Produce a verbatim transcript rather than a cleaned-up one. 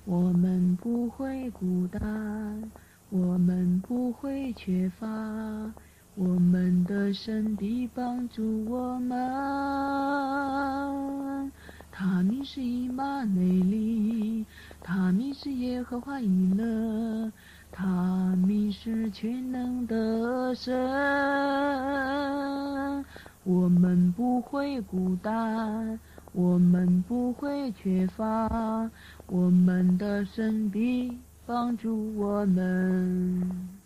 我们不会孤单，我们不会缺乏，我们的神必帮助我们。他名是以马内利，他名是耶和华以勒，他名是全能的神。我们不会孤单，我们不会缺乏，我们的神必帮助我们。